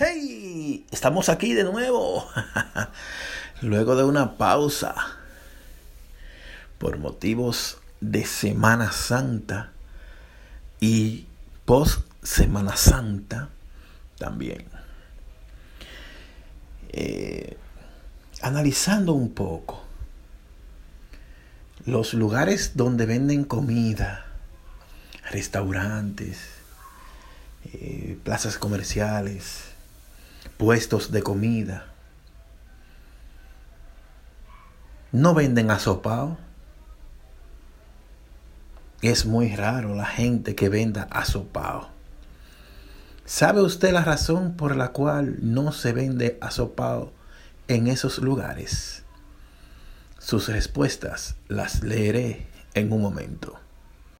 ¡Hey! Estamos aquí de nuevo. Luego de una pausa por motivos de Semana Santa y post Semana Santa también. Analizando un poco los lugares donde venden comida, restaurantes, plazas comerciales, puestos de comida, no venden asopao. Es muy raro la gente que venda asopao. ¿Sabe usted la razón por la cual no se vende asopao en esos lugares? Sus respuestas las leeré en un momento.